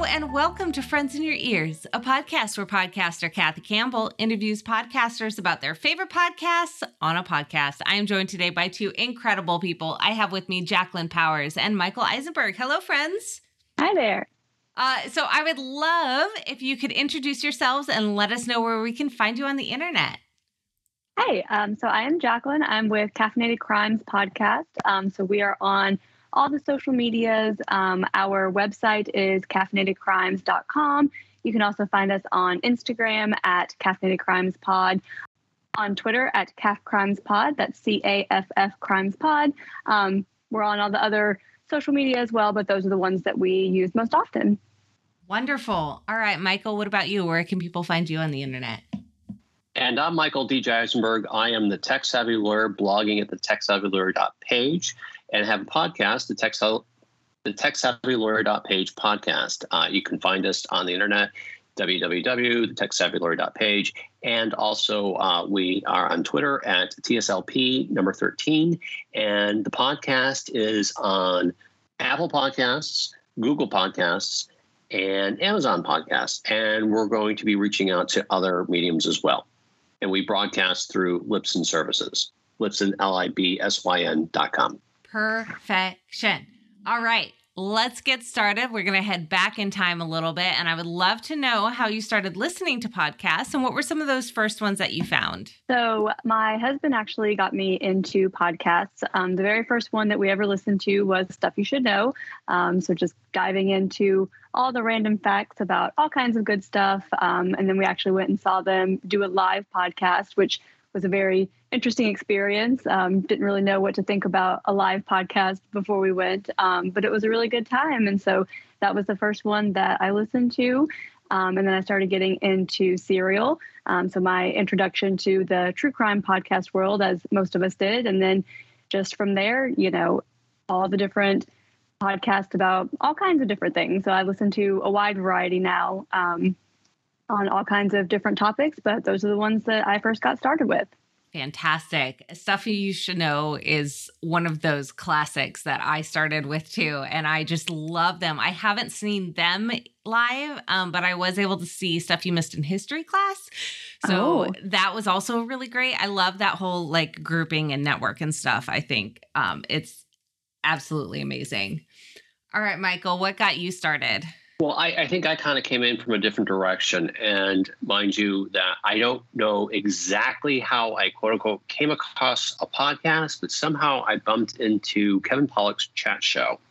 and welcome to Friends in Your Ears, a podcast where podcaster Kathy Campbell interviews podcasters about their favorite podcasts on a podcast. I am joined today by two incredible people. I have with me Jacqueline Powers and Michael Eisenberg. Hello, friends. Hi there. So I would love if you could introduce yourselves and let us know where we can find you on the internet. Hey, so I am Jacqueline. I'm with Caffeinated Crimes podcast. So we are on all the social medias. Our website is caffeinatedcrimes.com. You can also find us on Instagram at Caffeinated Crimes Pod, on Twitter at Caff Crimes Pod. That's CAFF Crimes Pod. We're on all the other social media as well, but those are the ones that we use most often. Wonderful. All right, Michael, what about you? Where can people find you on the internet? And I'm Michael D.J. Eisenberg. I am the Tech Savvy Lawyer, blogging at the techsavvylawyer.page, and have a podcast, the techsavvylawyer.page podcast. You can find us on the internet, www.techsavvylawyer.page. And also we are on Twitter at TSLP number 13. And the podcast is on Apple Podcasts, Google Podcasts, and Amazon Podcasts. And we're going to be reaching out to other mediums as well. And we broadcast through Libsyn Services, Libsyn, LIBSYN.com. Perfection. All right, let's get started. We're going to head back in time a little bit, and I would love to know how you started listening to podcasts and what were some of those first ones that you found? So my husband actually got me into podcasts. The very first one that we ever listened to was Stuff You Should Know. So just diving into all the random facts about all kinds of good stuff. And then we actually went and saw them do a live podcast, which was a very interesting experience. Didn't really know what to think about a live podcast before we went, but it was a really good time. And so that was the first one that I listened to. And then I started getting into Serial. So my introduction to the true crime podcast world, as most of us did. And then just from there, you know, all the different podcasts about all kinds of different things. So I listen to a wide variety now on all kinds of different topics, but those are the ones that I first got started with. Fantastic. Stuff You Should Know is one of those classics that I started with too, and I just love them. I haven't seen them live, but I was able to see Stuff You Missed in History Class. So that was also really great. I love that whole like grouping and network and stuff. I think it's absolutely amazing. All right, Michael, what got you started? Well, I think I kind of came in from a different direction. And mind you, that I don't know exactly how I, quote unquote, came across a podcast, but somehow I bumped into Kevin Pollak's chat show.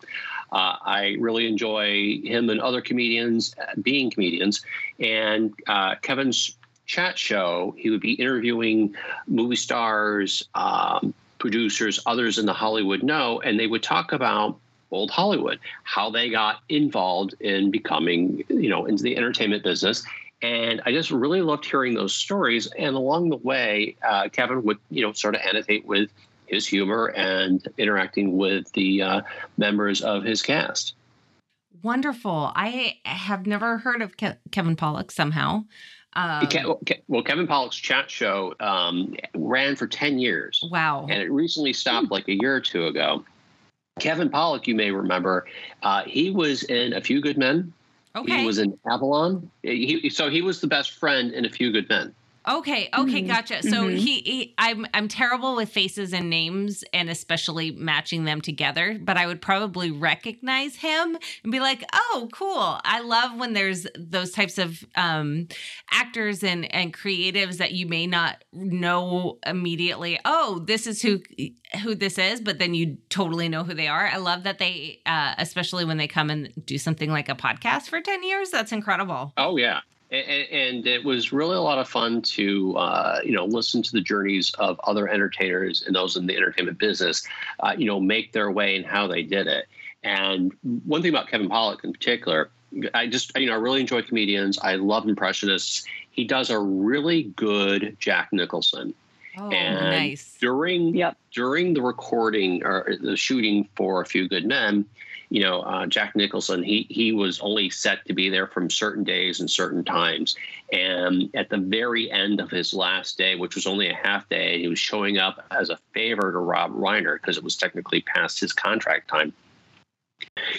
I really enjoy him and other comedians being comedians. And Kevin's chat show, he would be interviewing movie stars, producers, others in the Hollywood know, and they would talk about old Hollywood, how they got involved in becoming, you know, into the entertainment business. And I just really loved hearing those stories. And along the way, Kevin would, you know, sort of annotate with his humor and interacting with the members of his cast. Wonderful. I have never heard of Kevin Pollak somehow. Well, Kevin Pollak's chat show ran for 10 years. Wow. And it recently stopped like a year or two ago. Kevin Pollak, you may remember, he was in A Few Good Men. Okay. He was in Avalon. So he was the best friend in A Few Good Men. Okay, gotcha. So I'm terrible with faces and names, and especially matching them together, but I would probably recognize him and be like, oh, cool. I love when there's those types of actors and creatives that you may not know immediately. Oh, this is who this is, but then you totally know who they are. I love that they, especially when they come and do something like a podcast for 10 years. That's incredible. Oh, yeah. And it was really a lot of fun to, listen to the journeys of other entertainers and those in the entertainment business, make their way and how they did it. And one thing about Kevin Pollak in particular, I really enjoy comedians. I love impressionists. He does a really good Jack Nicholson. Oh, and nice. During the recording or the shooting for A Few Good Men, Jack Nicholson, he was only set to be there from certain days and certain times. And at the very end of his last day, which was only a half day, he was showing up as a favor to Rob Reiner because it was technically past his contract time.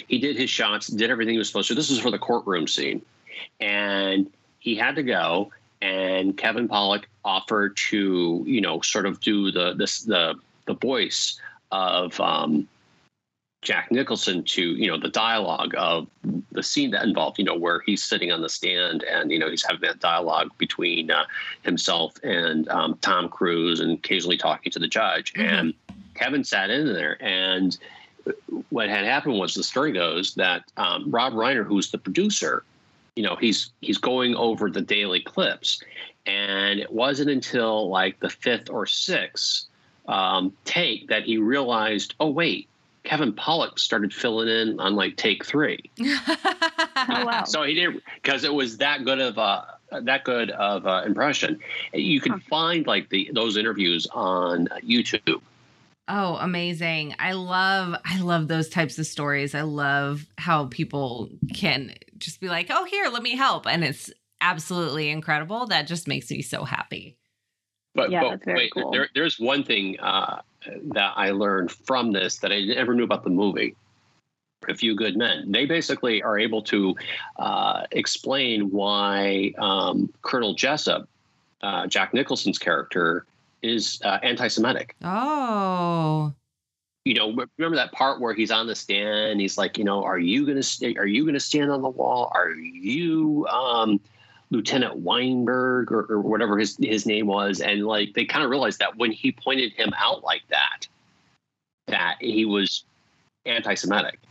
he did his shots, did everything he was supposed to. This was for the courtroom scene. And he had to go. And Kevin Pollak offered to, sort of do the voice of Jack Nicholson to, the dialogue of the scene that involved, where he's sitting on the stand and, he's having that dialogue between himself and Tom Cruise and occasionally talking to the judge. Mm-hmm. And Kevin sat in there. And what had happened was, the story goes that Rob Reiner, who's the producer, he's going over the daily clips, and it wasn't until like the fifth or sixth take that he realized, oh wait, Kevin Pollak started filling in on like take 3. Oh wow! So he did, because it was that good of impression. You can find like those interviews on YouTube. Oh, amazing. I love those types of stories. I love how people can just be like, oh, here, let me help. And it's absolutely incredible. That just makes me so happy. But that's very cool. There's one thing that I learned from this that I never knew about the movie, A Few Good Men. They basically are able to explain why Colonel Jessup, Jack Nicholson's character, is anti-Semitic. Oh, remember that part where he's on the stand? He's like, are you gonna stand on the wall? Are you Lieutenant Weinberg or whatever his name was? And like, they kind of realized that when he pointed him out like that he was anti-Semitic.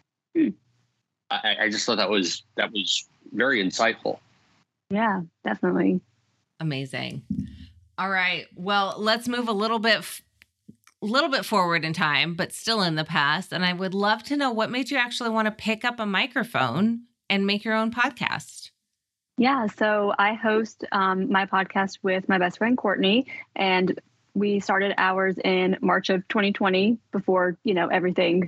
I just thought that was very insightful. Yeah, definitely. Amazing. All right. Well, let's move a little bit forward in time, but still in the past. And I would love to know what made you actually want to pick up a microphone and make your own podcast. Yeah. So I host my podcast with my best friend, Courtney, and we started ours in March of 2020 before, everything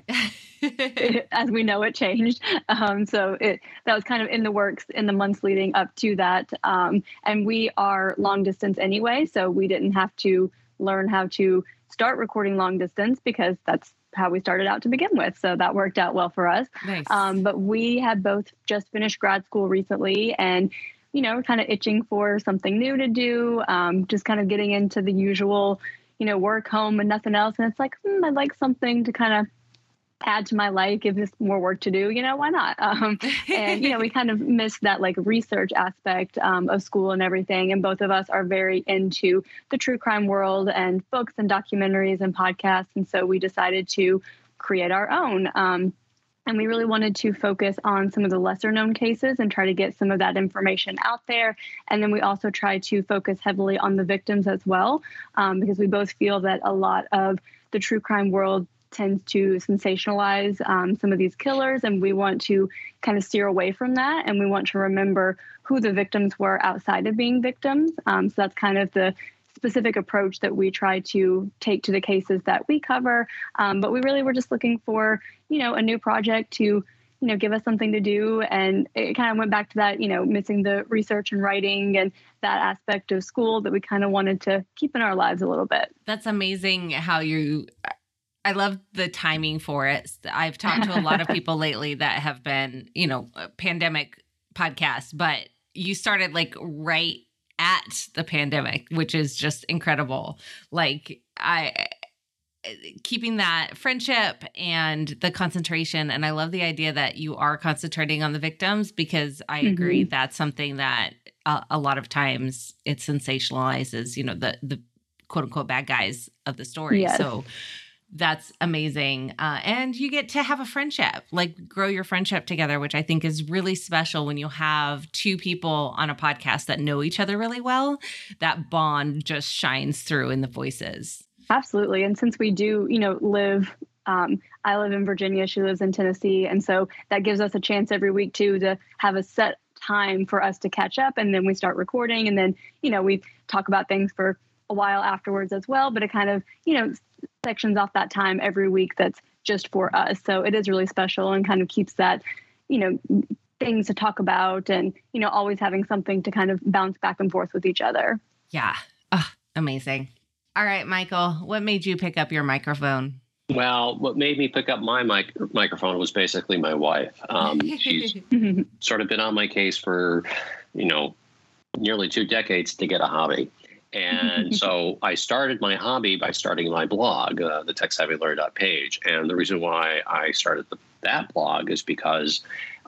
as we know it changed. So that was kind of in the works in the months leading up to that. And we are long distance anyway, so we didn't have to learn how to start recording long distance because that's how we started out to begin with. So that worked out well for us. Nice. But we had both just finished grad school recently and kind of itching for something new to do, just kind of getting into the usual, work, home, and nothing else. And it's like, I'd like something to kind of add to my life, give this more work to do, why not? And, we kind of missed that like research aspect of school and everything. And both of us are very into the true crime world and books and documentaries and podcasts. And so we decided to create our own. And we really wanted to focus on some of the lesser known cases and try to get some of that information out there. And then we also try to focus heavily on the victims as well, because we both feel that a lot of the true crime world tends to sensationalize some of these killers. And we want to kind of steer away from that. And we want to remember who the victims were outside of being victims. So that's kind of the specific approach that we try to take to the cases that we cover. But we really were just looking for, a new project to, give us something to do. And it kind of went back to that, missing the research and writing and that aspect of school that we kind of wanted to keep in our lives a little bit. That's amazing how I love the timing for it. I've talked to a lot of people lately that have been, pandemic podcasts, but you started like right at the pandemic, which is just incredible. Like keeping that friendship and the concentration. And I love the idea that you are concentrating on the victims, because I agree that's something that a lot of times it sensationalizes, the quote unquote bad guys of the story. Yes. So that's amazing. And you get to have a friendship, like grow your friendship together, which I think is really special when you have two people on a podcast that know each other really well. That bond just shines through in the voices. Absolutely. And since we do, live, I live in Virginia, she lives in Tennessee. And so that gives us a chance every week too, to have a set time for us to catch up. And then we start recording, and then, we talk about things for a while afterwards as well, but it kind of, sections off that time every week that's just for us. So it is really special and kind of keeps that, things to talk about and, always having something to kind of bounce back and forth with each other. Yeah. Oh, amazing. All right, Michael, what made you pick up your microphone? Well, what made me pick up my microphone was basically my wife. She's sort of been on my case for, nearly 2 decades to get a hobby. And so I started my hobby by starting my blog, the TechSavvyLawyer.page. And the reason why I started that blog is because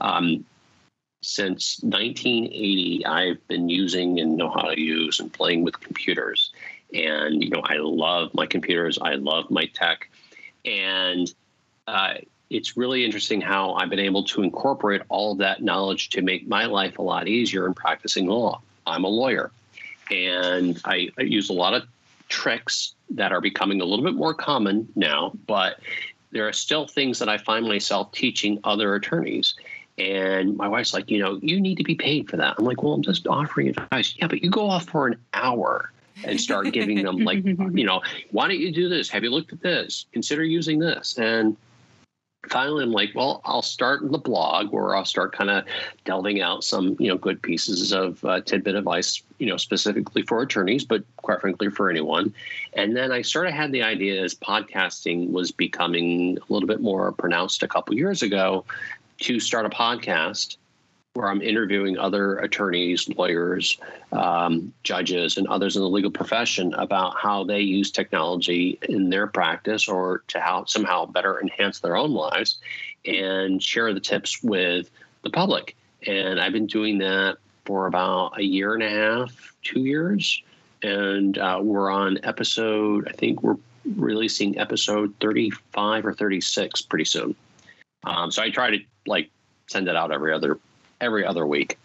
since 1980, I've been using and know how to use and playing with computers. And, I love my computers. I love my tech. And it's really interesting how I've been able to incorporate all of that knowledge to make my life a lot easier in practicing law. I'm a lawyer, and I use a lot of tricks that are becoming a little bit more common now, but there are still things that I find myself teaching other attorneys. And my wife's like, you need to be paid for that. I'm like, well, I'm just offering advice. Yeah, but you go off for an hour and start giving them like, why don't you do this? Have you looked at this? Consider using this. And finally, I'm like, well, I'll start the blog where I'll start kind of delving out some, good pieces of tidbit advice, specifically for attorneys, but quite frankly, for anyone. And then I sort of had the idea as podcasting was becoming a little bit more pronounced a couple years ago to start a podcast where I'm interviewing other attorneys, lawyers, judges, and others in the legal profession about how they use technology in their practice or to somehow better enhance their own lives and share the tips with the public. And I've been doing that for about 1.5 years, 2 years. And we're on episode, I think we're releasing episode 35 or 36 pretty soon. So I try to send it out every other week.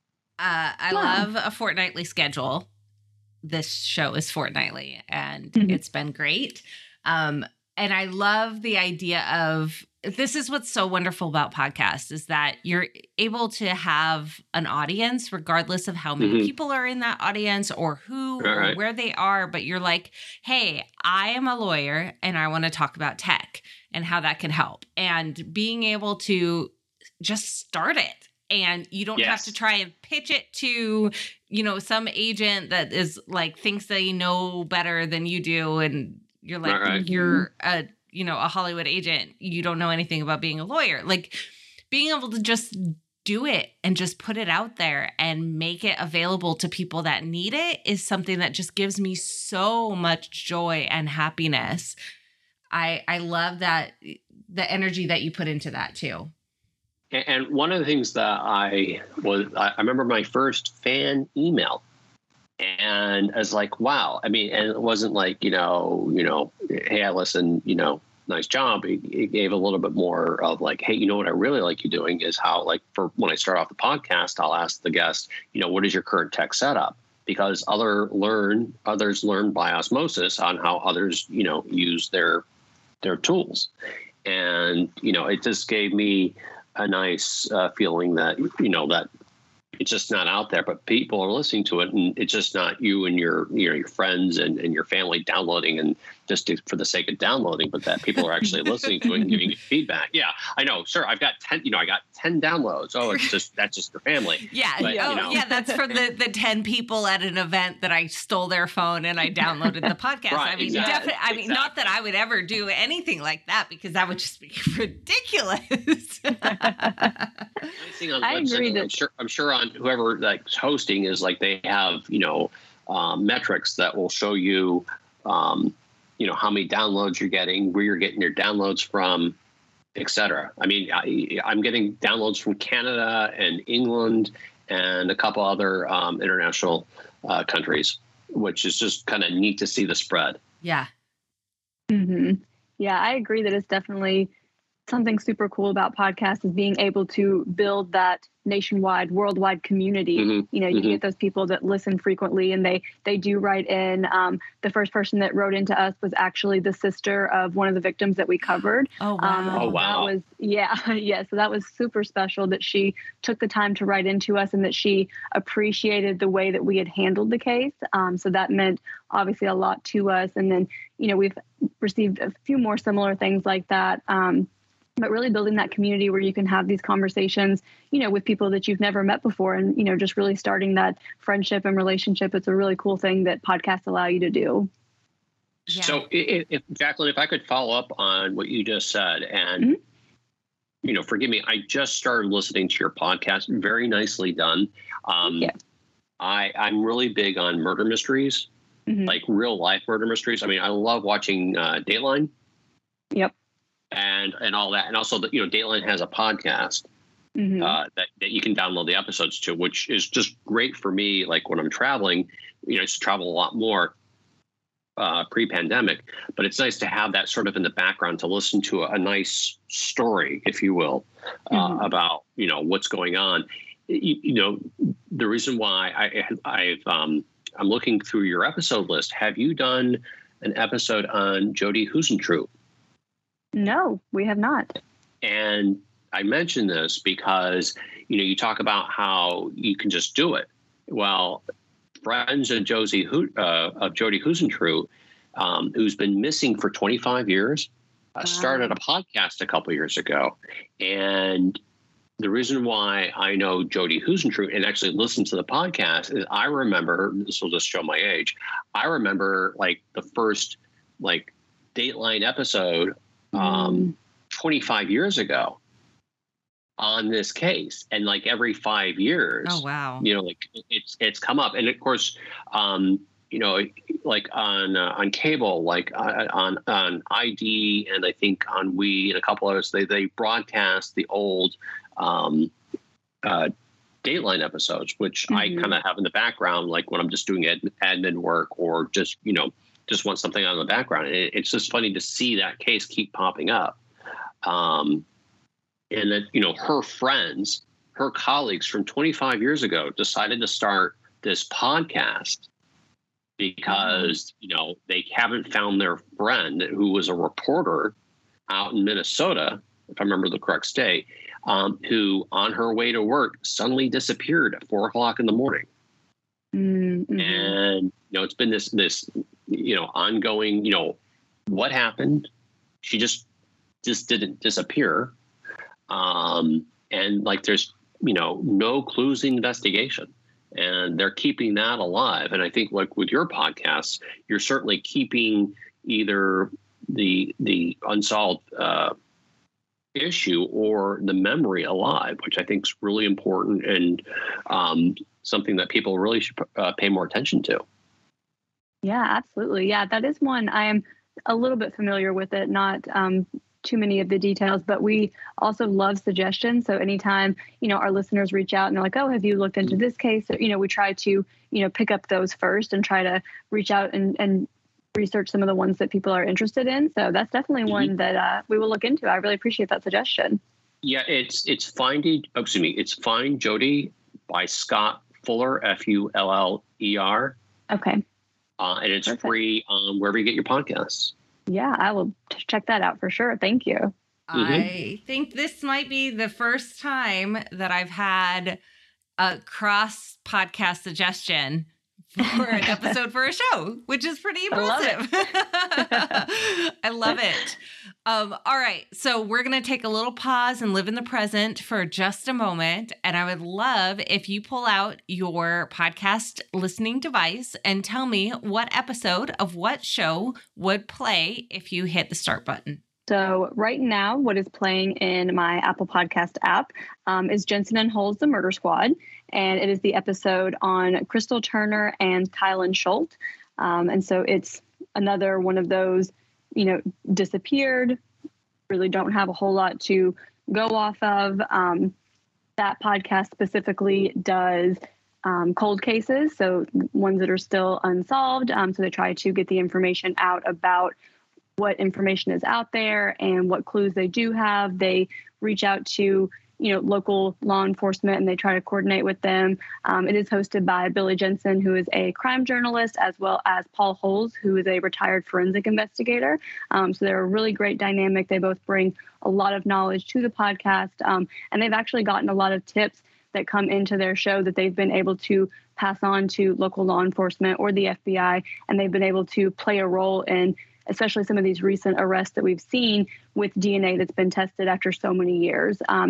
I love a fortnightly schedule. This show is fortnightly, and it's been great. And I love the idea of, this is what's so wonderful about podcasts, is that you're able to have an audience regardless of how many people are in that audience or who or where they are. But you're like, hey, I am a lawyer and I want to talk about tech and how that can help. And being able to just start it. And you don't have to try and pitch it to, some agent that is thinks they know better than you do. And you're like, you're a Hollywood agent. You don't know anything about being a lawyer. Being able to just do it and just put it out there and make it available to people that need it is something that just gives me so much joy and happiness. I love that, the energy that you put into that too. And one of the things that I remember my first fan email, and I was like, wow. I mean, and it wasn't like, hey, I listen, nice job. It gave a little bit more of hey, what I really like you doing is how, for when I start off the podcast, I'll ask the guest, what is your current tech setup? Because others learn by osmosis on how others, use their tools. And, it just gave me a nice feeling that, that it's just not out there, but people are listening to it, and it's just not you and your friends and your family downloading and just for the sake of downloading, but that people are actually listening to it and giving you feedback. Yeah, I know, sir. I've got 10. I got 10 downloads. Oh, that's just your family. Yeah, but, yeah. That's from the 10 people at an event that I stole their phone and I downloaded the podcast. Right, I mean, exactly. definitely. I mean, not that I would ever do anything like that because that would just be ridiculous. I agree that I'm sure on whoever hosting is they have metrics that will show you how many downloads you're getting, where you're getting your downloads from, etc. I mean, I'm getting downloads from Canada and England and a couple other international countries, which is just kind of neat to see the spread. Yeah. Mm-hmm. Yeah, I agree that it's definitely something super cool about podcasts is being able to build that nationwide, worldwide community. You get those people that listen frequently and they do write in. The first person that wrote into us was actually the sister of one of the victims that we covered. Oh, wow. Wow. That was, yeah. So that was super special that she took the time to write into us and that she appreciated the way that we had handled the case. So that meant obviously a lot to us. And then, we've received a few more similar things like that. But really building that community where you can have these conversations, with people that you've never met before and, just really starting that friendship and relationship. It's a really cool thing that podcasts allow you to do. Yeah. So, if Jacqueline, if I could follow up on what you just said, and forgive me, I just started listening to your podcast. Very nicely done. Yeah. I'm really big on murder mysteries, like real life murder mysteries. I mean, I love watching Dateline. Yep. And all that, and also that Dateline has a podcast that you can download the episodes to, which is just great for me. Like when I'm traveling, I used to travel a lot more pre-pandemic, but it's nice to have that sort of in the background to listen to a nice story, if you will, about what's going on. The reason why I'm looking through your episode list. Have you done an episode on Jodi Huisentruit? No, we have not. And I mention this because, you talk about how you can just do it. Well, friends of Jodi Huisentruit, who's been missing for 25 years, started a podcast a couple years ago. And the reason why I know Jodi Huisentruit and actually listen to the podcast is I remember, this will just show my age, I remember like the first like Dateline episode 25 years ago on this case, and like every 5 years, oh wow, like it's come up, and of course, like on cable, like on ID, and I think on We and a couple others, they broadcast the old Dateline episodes, which I kind of have in the background, like when I'm just doing admin work or just want something on in the background. It's just funny to see that case keep popping up. And that, her friends, her colleagues from 25 years ago decided to start this podcast because, they haven't found their friend who was a reporter out in Minnesota, if I remember the correct state, who on her way to work suddenly disappeared at 4 o'clock in the morning. And, it's been this ongoing, what happened? She just didn't disappear. And like, there's, no clues in the investigation, and they're keeping that alive. And I think like with your podcasts, you're certainly keeping either the unsolved, issue or the memory alive, which I think is really important and, something that people really should pay more attention to. Yeah, absolutely. Yeah, that is one. I am a little bit familiar with it, not too many of the details, but we also love suggestions. So anytime, our listeners reach out and they're like, oh, have you looked into this case? We try to, pick up those first and try to reach out and research some of the ones that people are interested in. So that's definitely one that we will look into. I really appreciate that suggestion. Yeah, it's Find Jodi by Scott Fuller, Fuller. Okay. And it's free wherever you get your podcasts. Yeah, I will check that out for sure. Thank you. I think this might be the first time that I've had a cross podcast suggestion for an episode for a show, which is pretty impressive. I love it. All right. So we're going to take a little pause and live in the present for just a moment. And I would love if you pull out your podcast listening device and tell me what episode of what show would play if you hit the start button. So right now, what is playing in my Apple Podcast app is Jensen and Hull's The Murder Squad. And it is the episode on Crystal Turner and Kylan Schultz. And so it's another one of those, disappeared, really don't have a whole lot to go off of. That podcast specifically does cold cases, so ones that are still unsolved. So they try to get the information out about what information is out there and what clues they do have. They reach out to local law enforcement, and they try to coordinate with them. It is hosted by Billy Jensen, who is a crime journalist, as well as Paul Holes, who is a retired forensic investigator. So they're a really great dynamic. They both bring a lot of knowledge to the podcast, and they've actually gotten a lot of tips that come into their show that they've been able to pass on to local law enforcement or the FBI, and they've been able to play a role in especially some of these recent arrests that we've seen with DNA that's been tested after so many years.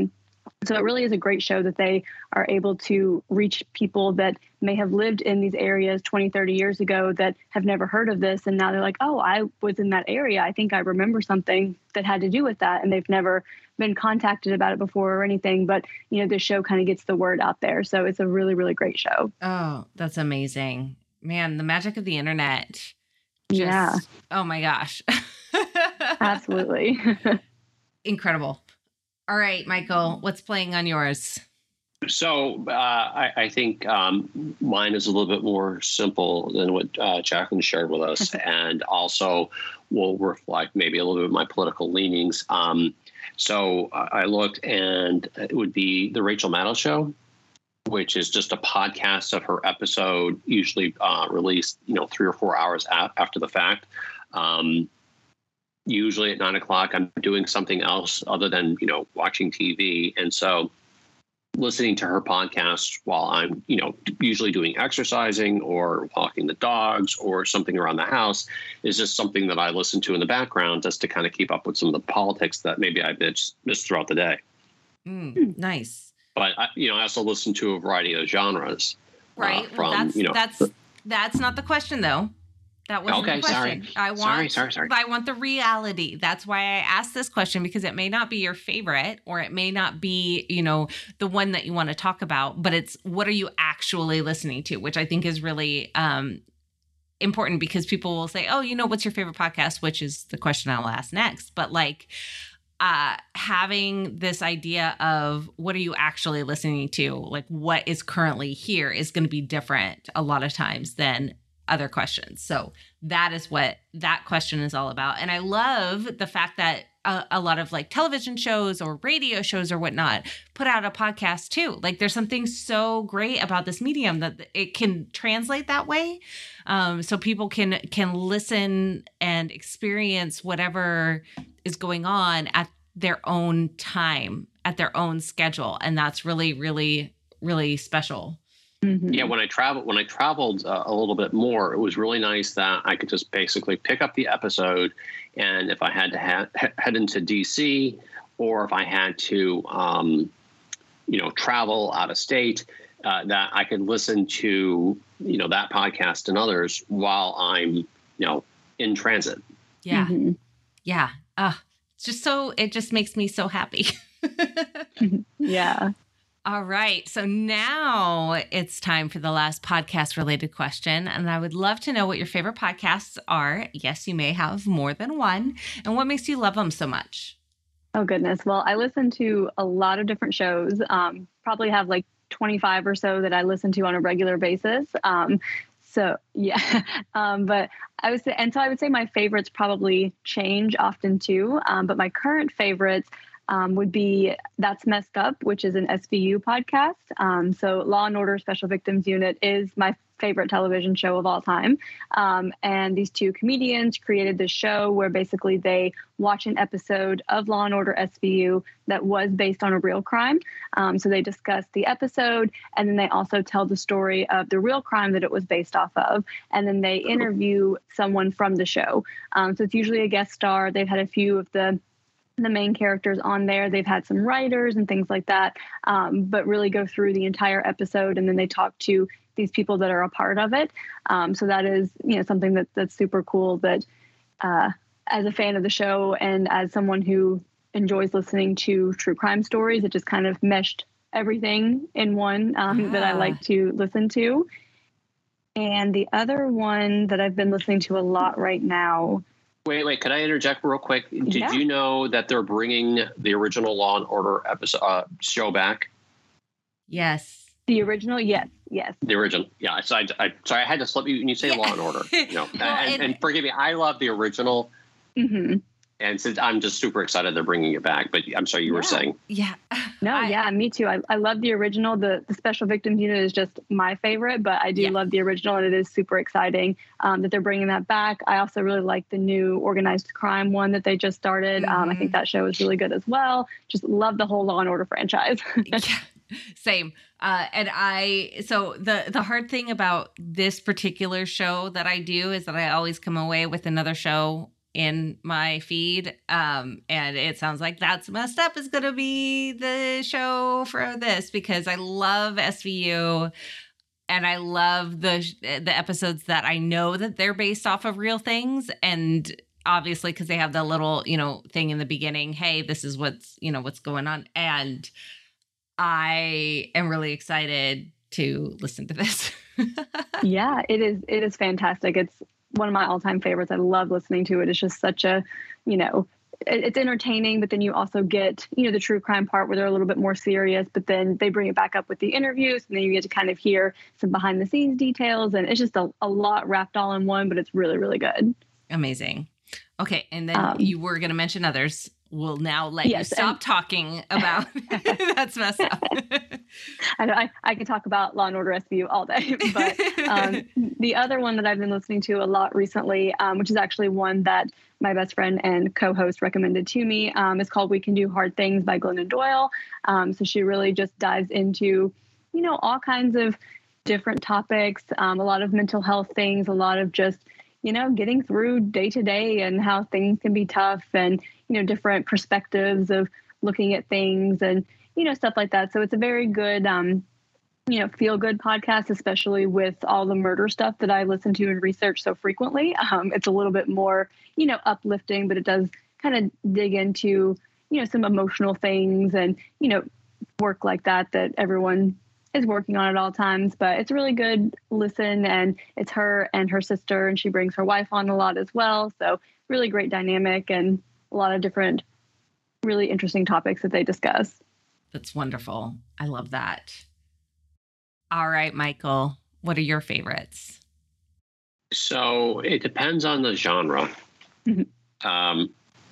So it really is a great show that they are able to reach people that may have lived in these areas 20, 30 years ago that have never heard of this. And now they're like, oh, I was in that area. I think I remember something that had to do with that. And they've never been contacted about it before or anything. But, this show kind of gets the word out there. So it's a really, really great show. Oh, that's amazing. Man, the magic of the internet. Yeah. Oh my gosh. Absolutely. Incredible. All right, Michael, what's playing on yours? So I think mine is a little bit more simple than what Jacqueline shared with us, and also will reflect maybe a little bit of my political leanings. So I looked, and it would be the Rachel Maddow Show, which is just a podcast of her episode, usually released 3 or 4 hours after the fact. Usually at 9 o'clock, I'm doing something else other than, watching TV. And so listening to her podcast while I'm, usually doing exercising or walking the dogs or something around the house is just something that I listen to in the background just to kind of keep up with some of the politics that maybe I missed throughout the day. Nice. But, I also listen to a variety of genres. Right. That's not the question, though. That wasn't the question. Sorry. I want the reality. That's why I asked this question, because it may not be your favorite, or it may not be, the one that you want to talk about, but it's what are you actually listening to, which I think is really important, because people will say, oh, what's your favorite podcast, which is the question I'll ask next. But having this idea of what are you actually listening to, like what is currently here, is going to be different a lot of times than other questions. So that is what that question is all about. And I love the fact that a lot of television shows or radio shows or whatnot put out a podcast too. There's something so great about this medium that it can translate that way. So people can listen and experience whatever is going on at their own time, at their own schedule. And that's really, really, really special. Mm-hmm. Yeah, when I traveled a little bit more, it was really nice that I could just basically pick up the episode, and if I had to head into DC, or if I had to, travel out of state, that I could listen to, that podcast and others while I'm, in transit. Yeah, mm-hmm. Yeah. It just makes me so happy. Yeah. All right. So now it's time for the last podcast related question. And I would love to know what your favorite podcasts are. Yes, you may have more than one. And what makes you love them so much? Oh, goodness. Well, I listen to a lot of different shows, probably have 25 or so that I listen to on a regular basis. So yeah, but I would say my favorites probably change often too. But my current favorites would be That's Messed Up, which is an SVU podcast. So Law and Order Special Victims Unit is my favorite television show of all time. And these two comedians created this show where basically they watch an episode of Law and Order SVU that was based on a real crime. So they discuss the episode, and then they also tell the story of the real crime that it was based off of. And then they interview someone from the show. So it's usually a guest star. They've had a few of the main characters on there. They've had some writers and things like that, but really go through the entire episode, and then they talk to these people that are a part of it. So that is, something that's super cool, that as a fan of the show and as someone who enjoys listening to true crime stories, it just kind of meshed everything in one that I like to listen to. And the other one that I've been listening to a lot right now. Wait, could I interject real quick? Did you know that they're bringing the original Law and Order episode show back? Yes. The original? Yes. The original. Yeah. So I had to slip you when you say Law and Order. And forgive me, I love the original. Mm-hmm. And since I'm just super excited they're bringing it back, but I'm sorry, you were saying. Yeah. No, me too. I love the original. The Special Victims Unit is just my favorite, but I do love the original, and it is super exciting that they're bringing that back. I also really like the new Organized Crime one that they just started. I think that show is really good as well. Just love the whole Law and Order franchise. Yeah. Same. So the hard thing about this particular show that I do is that I always come away with another show in my feed. And it sounds like That's Messed Up is going to be the show for this, because I love SVU and I love the episodes that I know that they're based off of real things. And obviously, because they have the little, thing in the beginning, hey, this is what's going on. And I am really excited to listen to this. Yeah, it is fantastic. It's one of my all-time favorites. I love listening to it. It's just such a, it's entertaining, but then you also get, the true crime part where they're a little bit more serious, but then they bring it back up with the interviews, and then you get to kind of hear some behind the scenes details. And it's just a lot wrapped all in one, but it's really, really good. Amazing. Okay. And then you were going to mention others. We'll now let you stop talking about That's Messed Up. I could talk about Law & Order SVU all day, but the other one that I've been listening to a lot recently, which is actually one that my best friend and co-host recommended to me, is called We Can Do Hard Things by Glennon Doyle. So she really just dives into, all kinds of different topics, a lot of mental health things, a lot of just, getting through day to day and how things can be tough, and, different perspectives of looking at things and, stuff like that. So it's a very good, feel good podcast, especially with all the murder stuff that I listen to and research so frequently. It's a little bit more, uplifting, but it does kind of dig into, some emotional things and, work like that everyone is working on at all times. But it's a really good listen, and it's her and her sister, and she brings her wife on a lot as well. So really great dynamic and a lot of different really interesting topics that they discuss. That's wonderful. I love that. All right, Michael, what are your favorites? So it depends on the genre. Mm-hmm.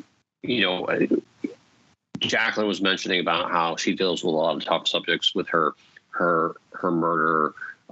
Jacqueline was mentioning about how she deals with a lot of tough subjects with her murder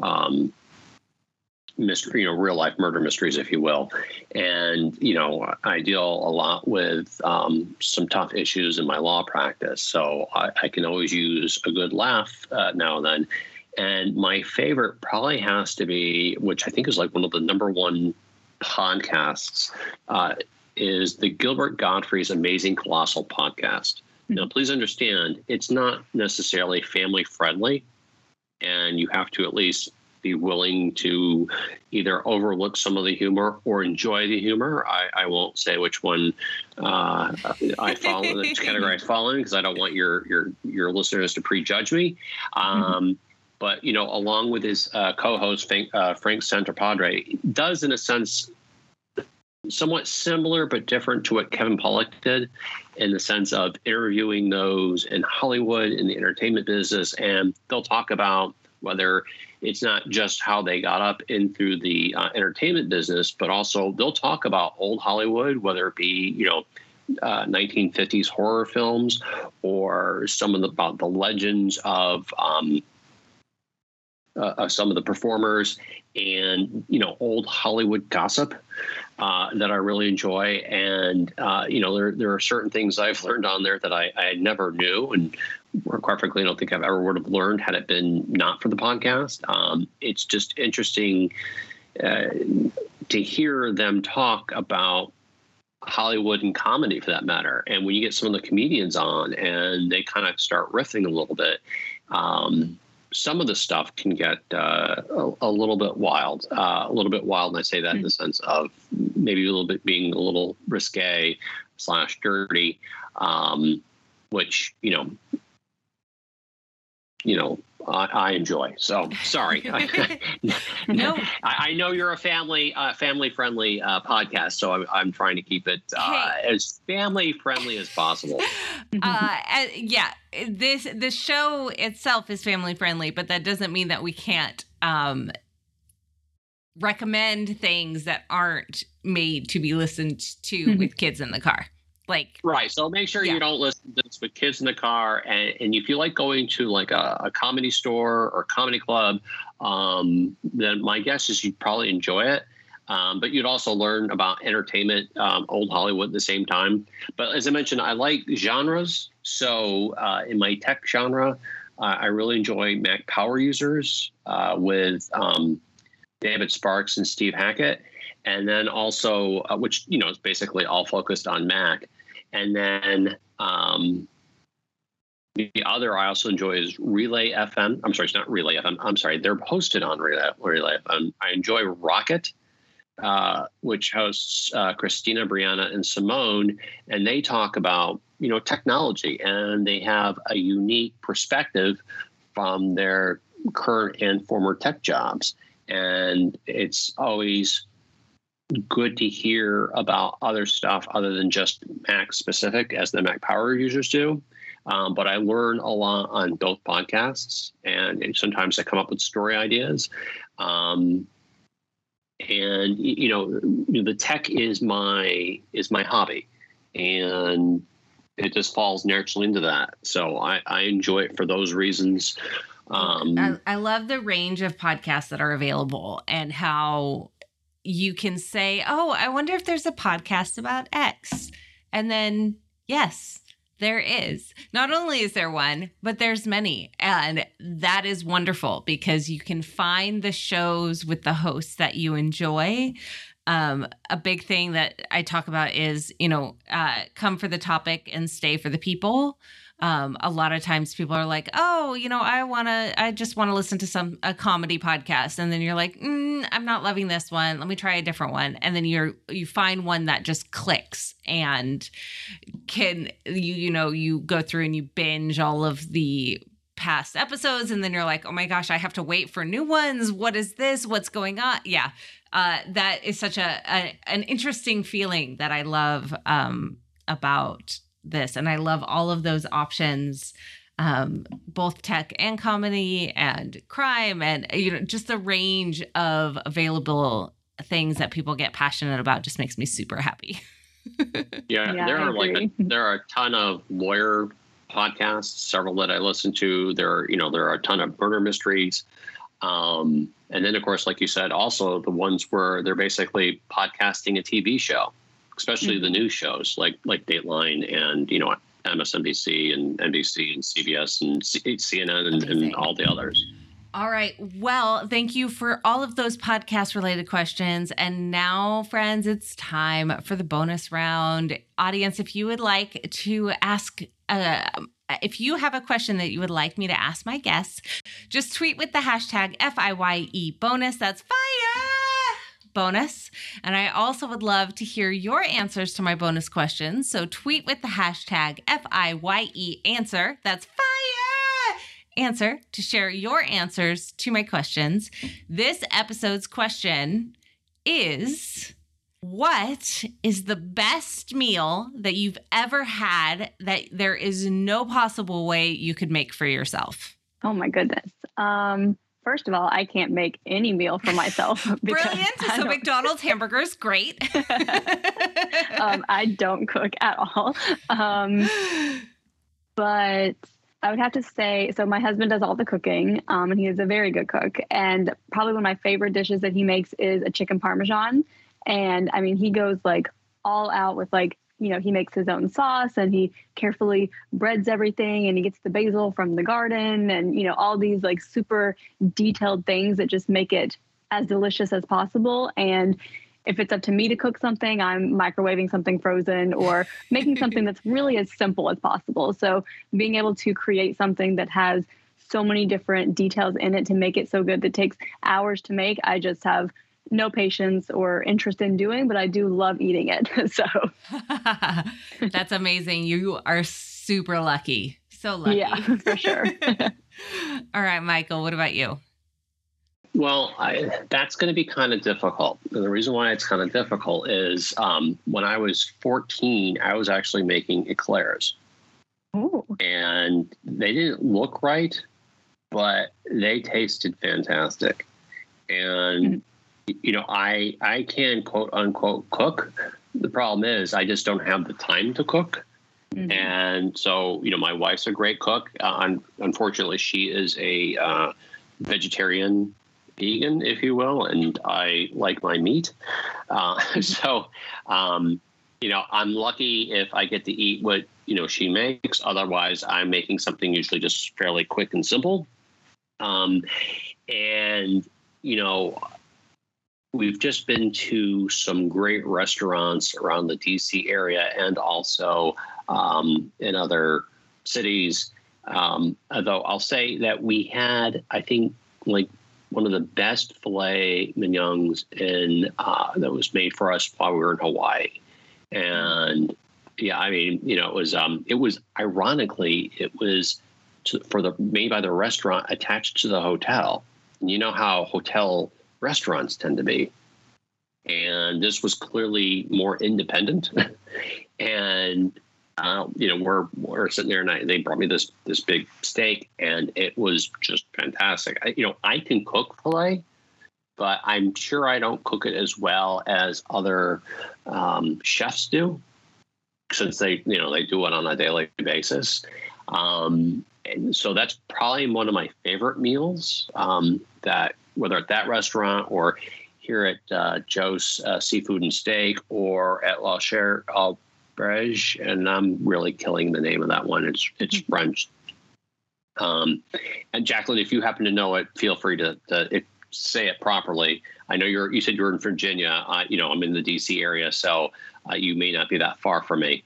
mystery, real life murder mysteries, if you will. And, I deal a lot with some tough issues in my law practice. So I can always use a good laugh now and then. And my favorite probably has to be, which I think is like one of the number one podcasts, is the Gilbert Gottfried's Amazing Colossal podcast. Mm-hmm. Now, please understand, it's not necessarily family friendly, and you have to at least be willing to either overlook some of the humor or enjoy the humor. I won't say which one I fall in, the category I fall in, because I don't want your listeners to prejudge me. But, along with his co-host, Frank Santopadre, does, in a sense, somewhat similar but different to what Kevin Pollak did, in the sense of interviewing those in Hollywood, in the entertainment business. And they'll talk about whether it's not just how they got up in through the entertainment business, but also they'll talk about old Hollywood, whether it be, 1950s horror films, or about the legends of some of the performers, and, old Hollywood gossip that I really enjoy. And, there are certain things I've learned on there that I never knew. And quite frankly, I don't think I've ever would have learned had it been not for the podcast. It's just interesting to hear them talk about Hollywood and comedy, for that matter. And when you get some of the comedians on and they kind of start riffing a little bit, some of the stuff can get a little bit wild, and I say that in the sense of maybe a little bit being a little risque / dirty, which, I enjoy. So sorry. No, I know you're a family friendly podcast, so I'm trying to keep it as family friendly as possible. Yeah, this show itself is family friendly, but that doesn't mean that we can't recommend things that aren't made to be listened to with kids in the car. Right. So make sure you don't listen to this with kids in the car. And if you like going to like a comedy store or comedy club, then my guess is you'd probably enjoy it. But you'd also learn about entertainment, old Hollywood at the same time. But as I mentioned, I like genres. So in my tech genre, I really enjoy Mac Power Users with David Sparks and Steve Hackett. And then also, which, is basically all focused on Mac. And then the other I also enjoy is Relay FM. I'm sorry, it's not Relay FM. I'm sorry, they're hosted on Relay FM. I enjoy Rocket, which hosts Christina, Brianna, and Simone, and they talk about technology, and they have a unique perspective from their current and former tech jobs, and it's always good to hear about other stuff other than just Mac specific, as the Mac Power users do. But I learn a lot on both podcasts, and sometimes I come up with story ideas. And the tech is my hobby, and it just falls naturally into that. So I enjoy it for those reasons. I love the range of podcasts that are available, and how you can say, oh, I wonder if there's a podcast about X. And then, yes, there is. Not only is there one, but there's many. And that is wonderful, because you can find the shows with the hosts that you enjoy. A big thing that I talk about is, come for the topic and stay for the people. A lot of times people are like, oh, I just want to listen to a comedy podcast. And then you're like, I'm not loving this one. Let me try a different one. And then you find one that just clicks, and you go through and you binge all of the past episodes. And then you're like, oh my gosh, I have to wait for new ones. What is this? What's going on? Yeah. That is such an interesting feeling that I love, about this. And I love all of those options, both tech and comedy and crime, and just the range of available things that people get passionate about just makes me super happy. Yeah, there are a ton of lawyer podcasts, several that I listen to. There are a ton of murder mysteries. And then, of course, like you said, also the ones where they're basically podcasting a TV show, especially the news shows like Dateline and, MSNBC and NBC and CBS and CNN and all the others. All right. Well, thank you for all of those podcast related questions. And now, friends, it's time for the bonus round. Audience, if you would like to ask, if you have a question that you would like me to ask my guests, just tweet with the hashtag FIYE bonus. That's fire bonus. And I also would love to hear your answers to my bonus questions. So tweet with the hashtag FIYE answer. That's fire answer to share your answers to my questions. This episode's question is, what is the best meal that you've ever had that there is no possible way you could make for yourself? Oh my goodness. First of all, I can't make any meal for myself. Brilliant. So McDonald's hamburgers, great. I don't cook at all. But I would have to say, so my husband does all the cooking, and he is a very good cook. And probably one of my favorite dishes that he makes is a chicken parmesan. And I mean, he goes like all out with he makes his own sauce, and he carefully breads everything, and he gets the basil from the garden, and, all these like super detailed things that just make it as delicious as possible. And if it's up to me to cook something, I'm microwaving something frozen or making something that's really as simple as possible. So being able to create something that has so many different details in it to make it so good that takes hours to make, I just have no patience or interest in doing, but I do love eating it. So that's amazing. You are super lucky. So lucky. Yeah, for sure. All right, Michael, what about you? Well, that's going to be kind of difficult. And the reason why it's kind of difficult is when I was 14, I was actually making eclairs. Ooh. And they didn't look right, but they tasted fantastic. And I can quote unquote cook. The problem is I just don't have the time to cook. Mm-hmm. And so, my wife's a great cook. Unfortunately, she is a vegetarian vegan, if you will, and I like my meat. So, I'm lucky if I get to eat what, she makes. Otherwise, I'm making something usually just fairly quick and simple. we've just been to some great restaurants around the DC area and also in other cities. Although I'll say that we had, I think, like one of the best filet mignons that was made for us while we were in Hawaii. And yeah, I mean, it was ironically, it was made by the restaurant attached to the hotel. And you know how hotel restaurants tend to be. And this was clearly more independent. And, we're sitting there and they brought me this big steak and it was just fantastic. I can cook filet, but I'm sure I don't cook it as well as other chefs do, since they do it on a daily basis. And so that's probably one of my favorite meals, that whether at that restaurant or here at Joe's Seafood and Steak or at La Chère Auberge, and I'm really killing the name of that one. It's French. And Jacqueline, if you happen to know it, feel free to say it properly. I know you said you're in Virginia. I'm in the DC area, so you may not be that far from me.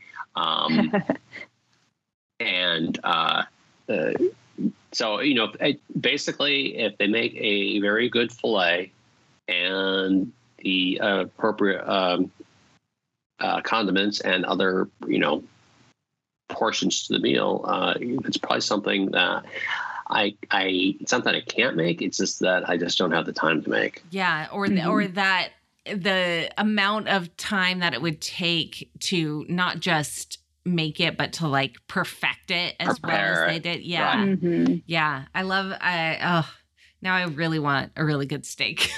So, basically, if they make a very good filet and the appropriate condiments and other, portions to the meal, it's probably something that it's not that I can't make. It's just that I just don't have the time to make. Yeah. Or that the amount of time that it would take to not just make it, but to like perfect it as well as they did. Yeah. Right. Mm-hmm. Yeah. Now I really want a really good steak.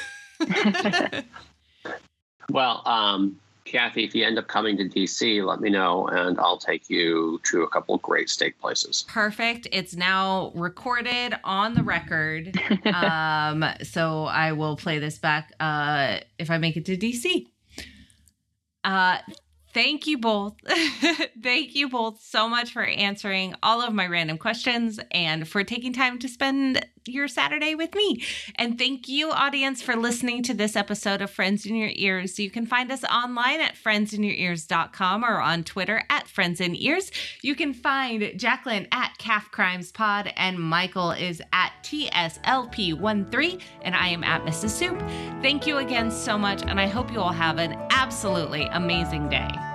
Well, Kathy, if you end up coming to DC, let me know and I'll take you to a couple of great steak places. Perfect. It's now recorded on the record. So I will play this back if I make it to DC. Thank you both. Thank you both so much for answering all of my random questions and for taking time to spend your Saturday with me. And thank you, audience, for listening to this episode of Friends in Your Ears. You can find us online at friendsinyourears.com or on Twitter at Friends in Ears. You can find Jacqueline at Calf Crimes Pod and Michael is at TSLP13 and I am at Mrs. Soup. Thank you again so much, and I hope you all have an absolutely amazing day.